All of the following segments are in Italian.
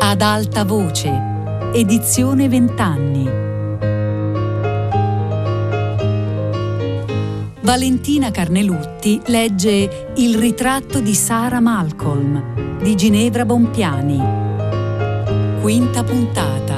Ad alta voce, edizione 20 anni. Valentina Carnelutti legge Il ritratto di Sarah Malcolm di Ginevra Bompiani. 5ª puntata.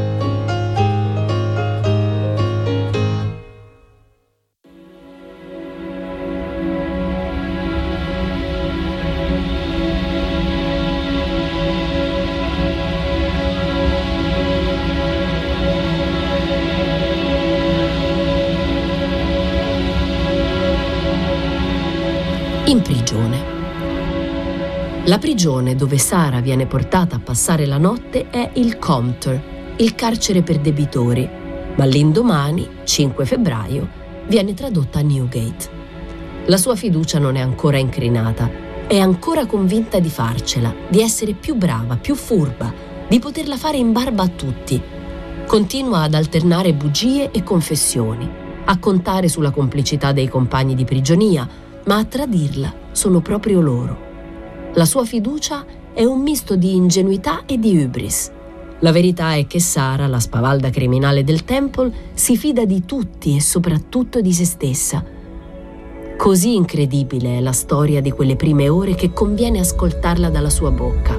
In prigione. La prigione dove Sara viene portata a passare la notte è il Compter, il carcere per debitori, ma l'indomani, 5 febbraio, viene tradotta a Newgate. La sua fiducia non è ancora incrinata, è ancora convinta di farcela, di essere più brava, più furba, di poterla fare in barba a tutti. Continua ad alternare bugie e confessioni, a contare sulla complicità dei compagni di prigionia, ma a tradirla sono proprio loro. La sua fiducia è un misto di ingenuità e di hubris. La verità è che Sara, la spavalda criminale del Temple, si fida di tutti e soprattutto di se stessa. Così incredibile è la storia di quelle prime ore che conviene ascoltarla dalla sua bocca.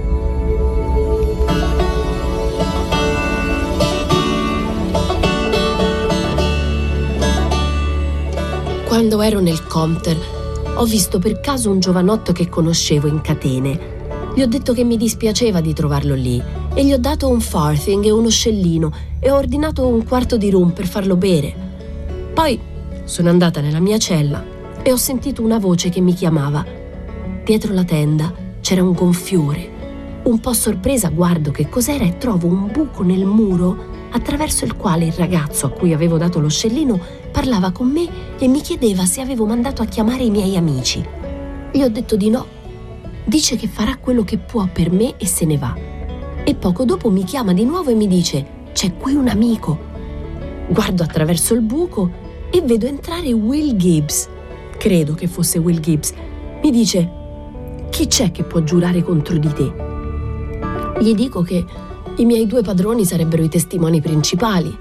Quando ero nel Compter, ho visto per caso un giovanotto che conoscevo in catene. Gli ho detto che mi dispiaceva di trovarlo lì e gli ho dato un farthing e uno scellino e ho ordinato un quarto di rum per farlo bere. Poi sono andata nella mia cella e ho sentito una voce che mi chiamava. Dietro la tenda c'era un gonfiore. Un po' sorpresa guardo che cos'era e trovo un buco nel muro attraverso il quale il ragazzo a cui avevo dato lo scellino parlava con me e mi chiedeva se avevo mandato a chiamare i miei amici. Gli ho detto di no. Dice che farà quello che può per me e se ne va. E poco dopo mi chiama di nuovo e mi dice: c'è qui un amico. Guardo attraverso il buco e vedo entrare Will Gibbs. Credo che fosse Will Gibbs. Mi dice: chi c'è che può giurare contro di te? Gli dico che i miei 2 padroni sarebbero i testimoni principali.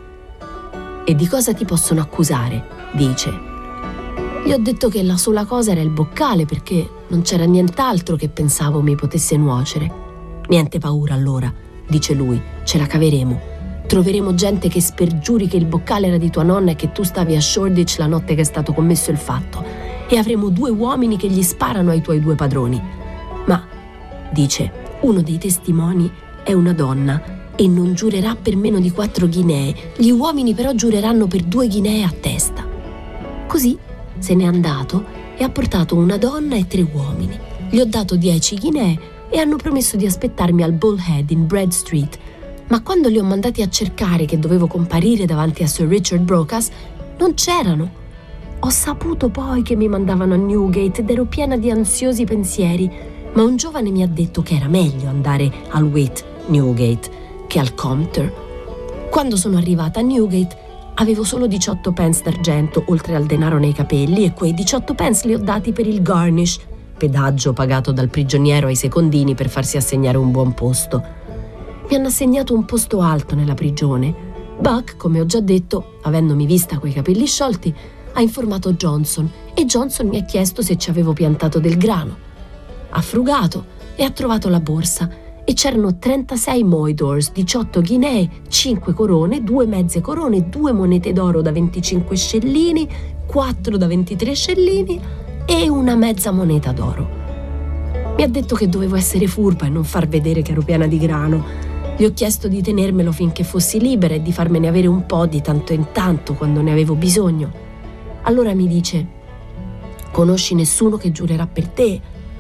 E di cosa ti possono accusare? Dice. Gli ho detto che la sola cosa era il boccale perché non c'era nient'altro che pensavo mi potesse nuocere. Niente paura allora, dice lui, ce la caveremo. Troveremo gente che spergiuri che il boccale era di tua nonna e che tu stavi a Shoreditch la notte che è stato commesso il fatto. E avremo 2 uomini che gli sparano ai tuoi 2 padroni. Ma, dice, uno dei testimoni è una donna e non giurerà per meno di 4 ghinee. Gli uomini però giureranno per 2 ghinee a testa. Così se n'è andato e ha portato una donna e 3 uomini. Gli ho dato 10 ghinee e hanno promesso di aspettarmi al Bullhead in Bread Street. Ma quando li ho mandati a cercare che dovevo comparire davanti a Sir Richard Brocas, non c'erano. Ho saputo poi che mi mandavano a Newgate ed ero piena di ansiosi pensieri, ma un giovane mi ha detto che era meglio andare al Waite Newgate che al Compter. Quando sono arrivata a Newgate avevo solo 18 pence d'argento oltre al denaro nei capelli e quei 18 pence li ho dati per il garnish, pedaggio pagato dal prigioniero ai secondini per farsi assegnare un buon posto. Mi hanno assegnato un posto alto nella prigione. Buck, come ho già detto, avendomi vista coi capelli sciolti, ha informato Johnson e Johnson mi ha chiesto se ci avevo piantato del grano. Ha frugato e ha trovato la borsa e c'erano 36 moidores, 18 ghinee, 5 corone, 2 mezze corone, 2 monete d'oro da 25 scellini, 4 da 23 scellini e una mezza moneta d'oro. Mi ha detto che dovevo essere furba e non far vedere che ero piena di grano. Gli ho chiesto di tenermelo finché fossi libera e di farmene avere un po' di tanto in tanto quando ne avevo bisogno. Allora mi dice: conosci nessuno che giurerà per te?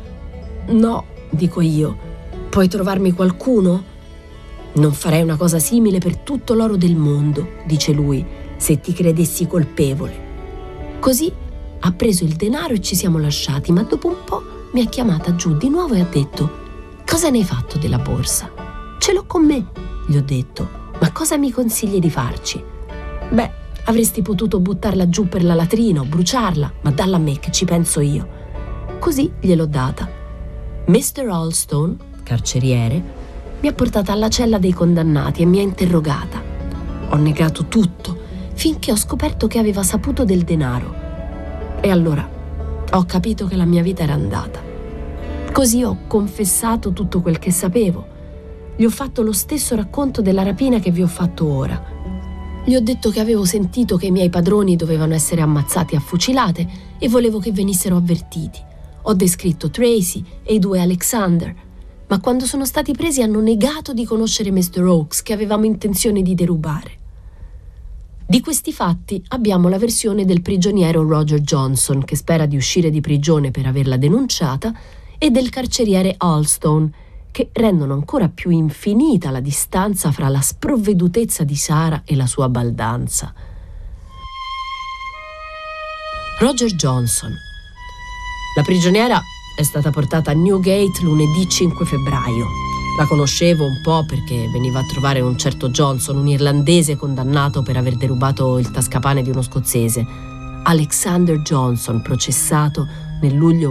No, dico io. Puoi trovarmi qualcuno? Non farei una cosa simile per tutto l'oro del mondo, dice lui, se ti credessi colpevole. Così ha preso il denaro e ci siamo lasciati, ma dopo un po' mi ha chiamata giù di nuovo e ha detto: cosa ne hai fatto della borsa? Ce l'ho con me, gli ho detto, ma cosa mi consigli di farci? Beh, avresti potuto buttarla giù per la latrina o bruciarla, ma dalla a me che ci penso io. Così gliel'ho data. Mr. Alstone, carceriere, Mi ha portata alla cella dei condannati e mi ha interrogata. Ho negato tutto, finché ho scoperto che aveva saputo del denaro. E allora ho capito che la mia vita era andata. Così ho confessato tutto quel che sapevo. Gli ho fatto lo stesso racconto della rapina che vi ho fatto ora. Gli ho detto che avevo sentito che i miei padroni dovevano essere ammazzati a fucilate e volevo che venissero avvertiti. Ho descritto Tracy e i 2 Alexander, ma quando sono stati presi hanno negato di conoscere Mr. Oakes, che avevamo intenzione di derubare. Di questi fatti abbiamo la versione del prigioniero Roger Johnson, che spera di uscire di prigione per averla denunciata, e del carceriere Alston, che rendono ancora più infinita la distanza fra la sprovvedutezza di Sara e la sua baldanza. Roger Johnson. La prigioniera è stata portata a Newgate lunedì 5 febbraio. La conoscevo un po' perché veniva a trovare un certo Johnson, un irlandese condannato per aver derubato il tascapane di uno scozzese. Alexander Johnson, processato nel luglio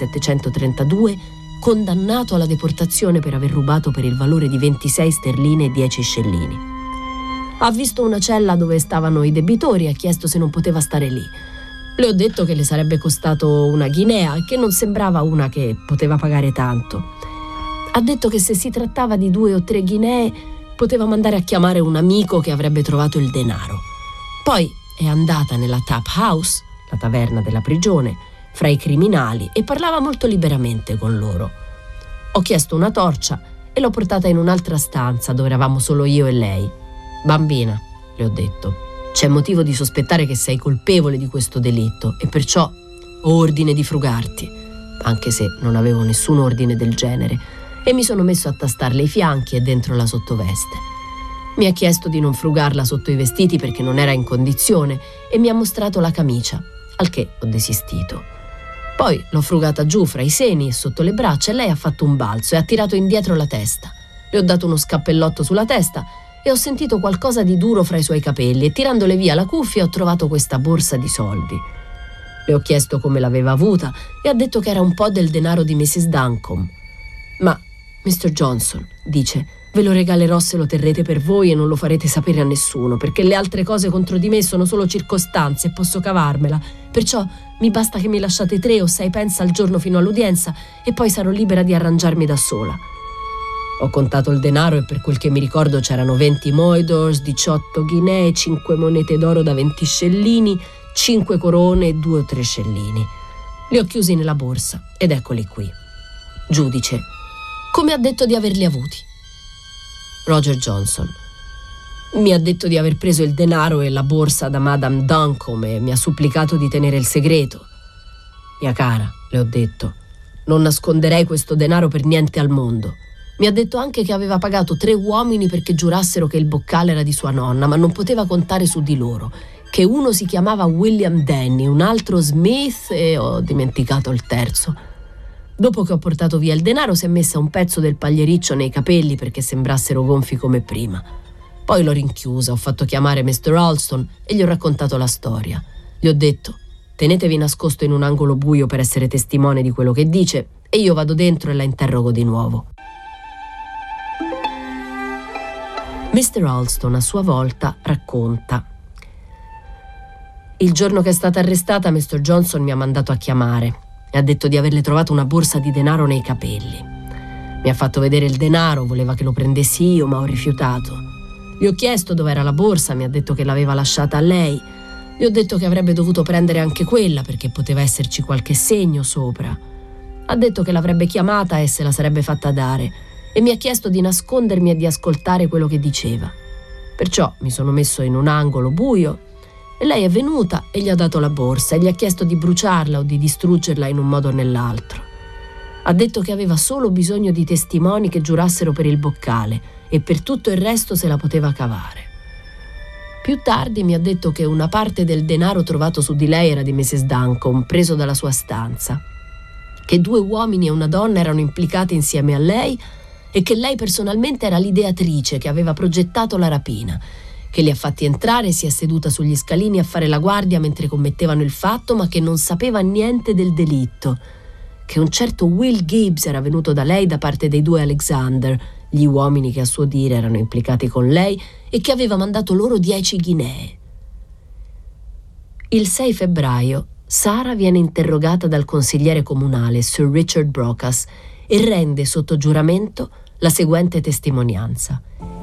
1732, condannato alla deportazione per aver rubato per il valore di 26 sterline e 10 scellini. Ha visto una cella dove stavano i debitori e ha chiesto se non poteva stare lì. Le ho detto che le sarebbe costato una guinea e che non sembrava una che poteva pagare tanto. Ha detto che se si trattava di 2 o 3 guinee poteva mandare a chiamare un amico che avrebbe trovato il denaro. Poi è andata nella Tap House, la taverna della prigione, fra i criminali, e parlava molto liberamente con loro. Ho chiesto una torcia e l'ho portata in un'altra stanza dove eravamo solo io e lei. Bambina, le ho detto, c'è motivo di sospettare che sei colpevole di questo delitto e perciò ho ordine di frugarti, anche se non avevo nessun ordine del genere, e mi sono messo a tastarle i fianchi e dentro la sottoveste. Mi ha chiesto di non frugarla sotto i vestiti perché non era in condizione e mi ha mostrato la camicia, al che ho desistito. Poi l'ho frugata giù fra i seni e sotto le braccia e lei ha fatto un balzo e ha tirato indietro la testa. Le ho dato uno scappellotto sulla testa e ho sentito qualcosa di duro fra i suoi capelli e tirandole via la cuffia ho trovato questa borsa di soldi. Le ho chiesto come l'aveva avuta e ha detto che era un po' del denaro di Mrs. Duncombe. Ma Mr. Johnson, dice, ve lo regalerò se lo terrete per voi e non lo farete sapere a nessuno, perché le altre cose contro di me sono solo circostanze e posso cavarmela. Perciò mi basta che mi lasciate 3 o 6 pence al giorno fino all'udienza e poi sarò libera di arrangiarmi da sola. Ho contato il denaro e per quel che mi ricordo c'erano 20 moidors, 18 guinee, 5 monete d'oro da 20 scellini, 5 corone e 2 o 3 scellini. Li ho chiusi nella borsa ed eccoli qui. Giudice, come ha detto di averli avuti? Roger Johnson. Mi ha detto di aver preso il denaro e la borsa da Madame Duncombe e mi ha supplicato di tenere il segreto. Mia cara, le ho detto, non nasconderei questo denaro per niente al mondo. Mi ha detto anche che aveva pagato 3 uomini perché giurassero che il boccale era di sua nonna, ma non poteva contare su di loro, che uno si chiamava William Denny, un altro Smith e ho dimenticato il terzo. Dopo che ho portato via il denaro si è messa un pezzo del pagliericcio nei capelli perché sembrassero gonfi come prima. Poi l'ho rinchiusa, ho fatto chiamare Mr. Alston e gli ho raccontato la storia. Gli ho detto, tenetevi nascosto in un angolo buio per essere testimone di quello che dice e io vado dentro e la interrogo di nuovo. Mr. Alston a sua volta racconta. Il giorno che è stata arrestata Mr. Johnson mi ha mandato a chiamare e ha detto di averle trovato una borsa di denaro nei capelli. Mi ha fatto vedere il denaro, voleva che lo prendessi io, ma ho rifiutato. Gli ho chiesto dove era la borsa, mi ha detto che l'aveva lasciata a lei. Gli ho detto che avrebbe dovuto prendere anche quella perché poteva esserci qualche segno sopra. Ha detto che l'avrebbe chiamata e se la sarebbe fatta dare e mi ha chiesto di nascondermi e di ascoltare quello che diceva. Perciò mi sono messo in un angolo buio e lei è venuta e gli ha dato la borsa e gli ha chiesto di bruciarla o di distruggerla in un modo o nell'altro. Ha detto che aveva solo bisogno di testimoni che giurassero per il boccale e per tutto il resto se la poteva cavare. Più tardi mi ha detto che una parte del denaro trovato su di lei era di Mrs. Duncombe, preso dalla sua stanza, che 2 uomini e una donna erano implicati insieme a lei e che lei personalmente era l'ideatrice che aveva progettato la rapina, che li ha fatti entrare e si è seduta sugli scalini a fare la guardia mentre commettevano il fatto, ma che non sapeva niente del delitto, che un certo Will Gibbs era venuto da lei da parte dei 2 Alexander gli uomini che a suo dire erano implicati con lei e che aveva mandato loro 10 ghinee. Il 6 febbraio Sara viene interrogata dal consigliere comunale Sir Richard Brocas e rende sotto giuramento la seguente testimonianza: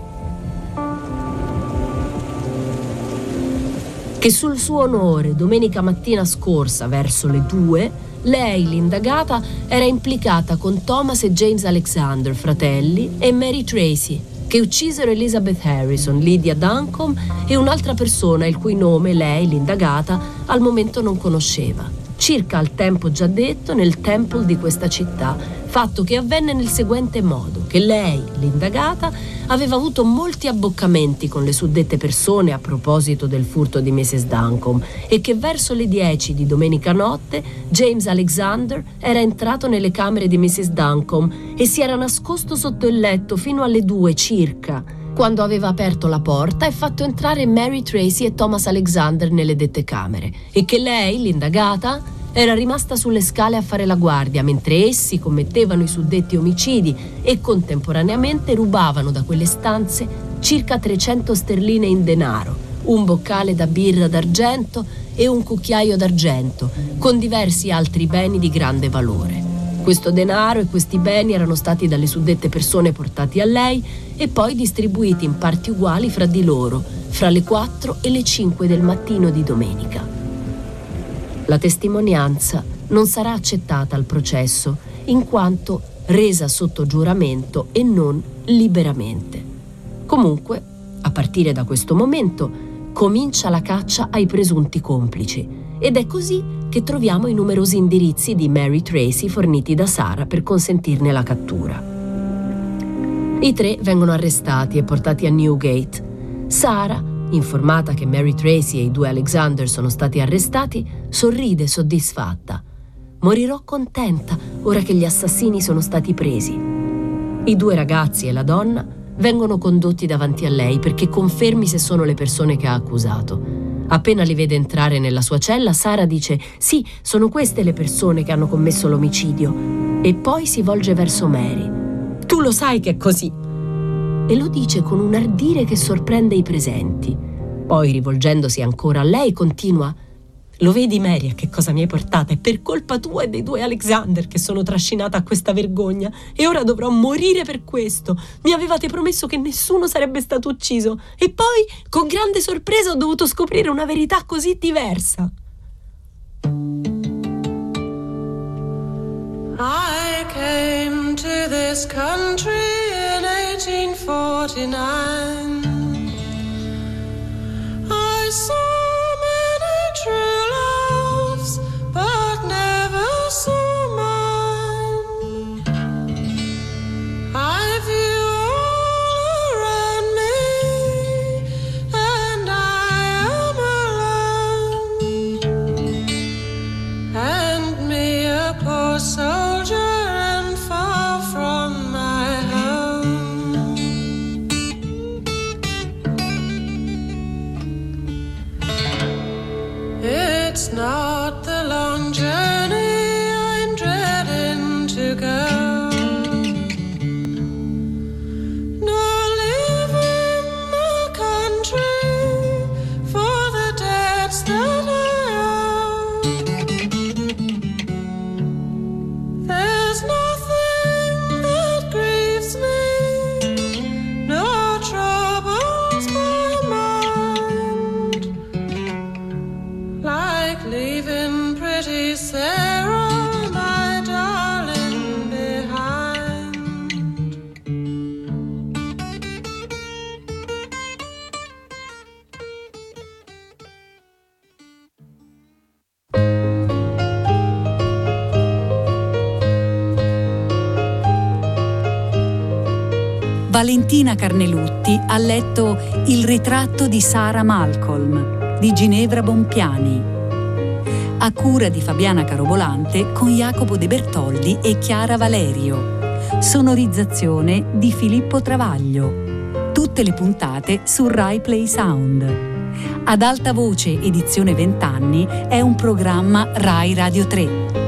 che sul suo onore domenica mattina scorsa verso le 2 lei, l'indagata, era implicata con Thomas e James Alexander, fratelli, e Mary Tracy, che uccisero Elizabeth Harrison, Lydia Duncombe e un'altra persona il cui nome lei, l'indagata, al momento non conosceva, circa al tempo già detto nel Temple di questa città, fatto che avvenne nel seguente modo: che lei, l'indagata, aveva avuto molti abboccamenti con le suddette persone a proposito del furto di Mrs. Duncombe e che verso le 10 di domenica notte James Alexander era entrato nelle camere di Mrs. Duncombe e si era nascosto sotto il letto fino alle 2 circa, quando aveva aperto la porta e fatto entrare Mary Tracy e Thomas Alexander nelle dette camere, e che lei, l'indagata, era rimasta sulle scale a fare la guardia mentre essi commettevano i suddetti omicidi e contemporaneamente rubavano da quelle stanze circa 300 sterline in denaro, un boccale da birra d'argento e un cucchiaio d'argento, con diversi altri beni di grande valore. Questo denaro e questi beni erano stati dalle suddette persone portati a lei e poi distribuiti in parti uguali fra di loro, fra le 4 e le 5 del mattino di domenica. La testimonianza non sarà accettata al processo, in quanto resa sotto giuramento e non liberamente. Comunque, a partire da questo momento, comincia la caccia ai presunti complici, ed è così che troviamo i numerosi indirizzi di Mary Tracy forniti da Sara per consentirne la cattura. I 3 vengono arrestati e portati a Newgate. Sara, informata che Mary Tracy e i 2 Alexander sono stati arrestati, sorride soddisfatta. Morirò contenta ora che gli assassini sono stati presi. I 2 ragazzi e la donna vengono condotti davanti a lei perché confermi se sono le persone che ha accusato. Appena li vede entrare nella sua cella, Sara dice: «Sì, sono queste le persone che hanno commesso l'omicidio». E poi si volge verso Mary. «Tu lo sai che è così». E lo dice con un ardire che sorprende i presenti. Poi, rivolgendosi ancora a lei, continua: «Lo vedi, Mary, a che cosa mi hai portata? È per colpa tua e dei 2 Alexander che sono trascinata a questa vergogna e ora dovrò morire per questo. Mi avevate promesso che nessuno sarebbe stato ucciso e poi, con grande sorpresa, ho dovuto scoprire una verità così diversa». I came to this country in 1849. I saw many true loves, but never saw mine. I view all around me, and I am alone, and me a poor soldier and far from my home. It's not the long journey I'm dreading to go, nor live in the country for the debts that I owe. There's nothing that grieves me, nor troubles my mind, like leaving pretty Sarah, my darling, behind. Valentina Carnelutti ha letto Il ritratto di Sara Malcolm di Ginevra Bompiani, a cura di Fabiana Carobolante con Jacopo De Bertoldi e Chiara Valerio, sonorizzazione di Filippo Travaglio. Tutte le puntate su Rai Play Sound. Ad alta voce edizione 20 anni è un programma Rai Radio 3.